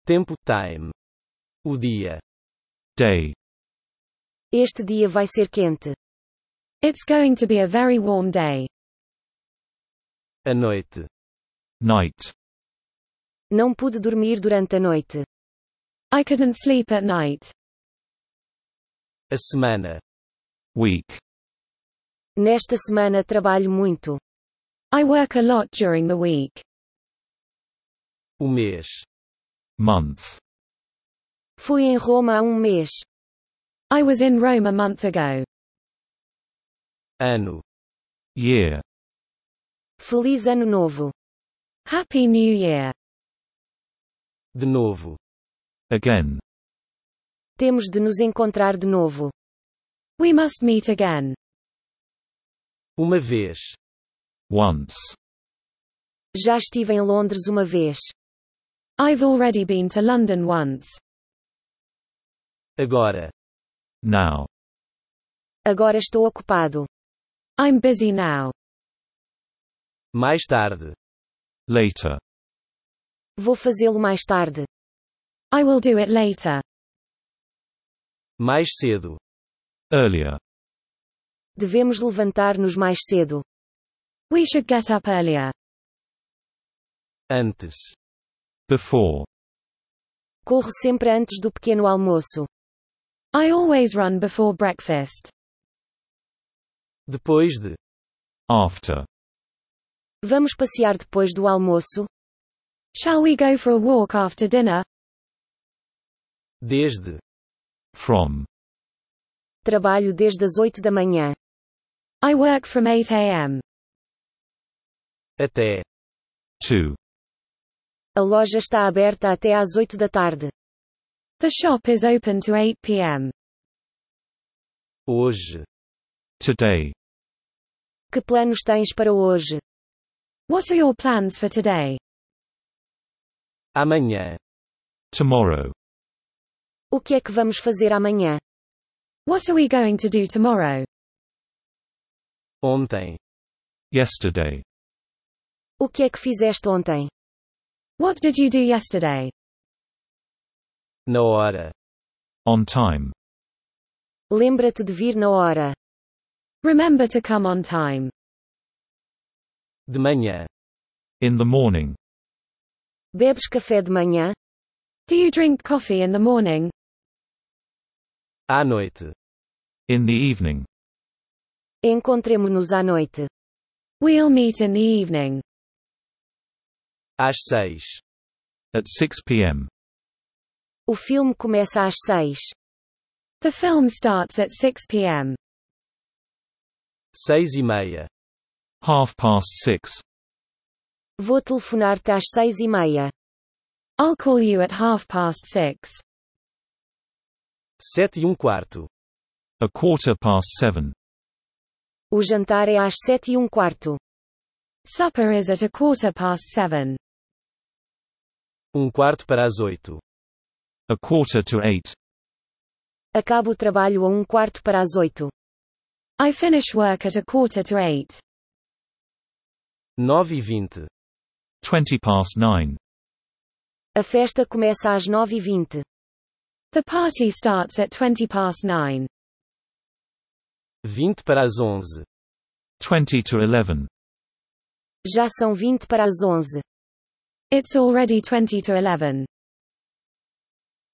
Tempo time. O dia. Day. Este dia vai ser quente. It's going to be a very warm day. A noite. Night. Não pude dormir durante a noite. I couldn't sleep at night. A semana. Week. Nesta semana trabalho muito. I work a lot during the week. O mês. Month. Fui em Roma há mês. I was in Rome a month ago. Ano. Year. Feliz Ano Novo. Happy New Year. De novo. Again. Temos de nos encontrar de novo. We must meet again. Uma vez. Once. Já estive em Londres uma vez. I've already been to London once. Agora. Now. Agora estou ocupado. I'm busy now. Mais tarde. Later. Vou fazê-lo mais tarde. I will do it later. Mais cedo. Earlier. Devemos levantar-nos mais cedo. We should get up earlier. Antes. Before. Corro sempre antes do pequeno almoço. I always run before breakfast. Depois de. After. Vamos passear depois do almoço? Shall we go for a walk after dinner? Desde. From. Trabalho desde as 8 da manhã. I work from 8 a.m. Até. To. A loja está aberta até às 8 da tarde. The shop is open to 8 p.m. Hoje. Today. Que planos tens para hoje? What are your plans for today? Amanhã. Tomorrow. O que é que vamos fazer amanhã? What are we going to do tomorrow? Ontem. Yesterday. O que é que fizeste ontem? What did you do yesterday? Na hora. On time. Lembra-te de vir na hora. Remember to come on time. De manhã. In the morning. Bebes café de manhã? Do you drink coffee in the morning? À noite. In the evening. Encontremo-nos à noite. We'll meet in the evening. Às 6. At 6 p.m. O filme começa às 6. The film starts at 6 p.m. 6:30. 6:30. Vou telefonar-te às 6:30. I'll call you at 6:30. 7:15. 7:15. O jantar é às 7:15. Supper is at 7:15. 7:15. 7:45. Acabo o trabalho a 7:15. I finish work at 7:45. 9:20. 9:20. A festa começa às 9:20. The party starts at 9:20. 11:20. 20 to 11. Já são 20 para as 11. It's already 20 to 11.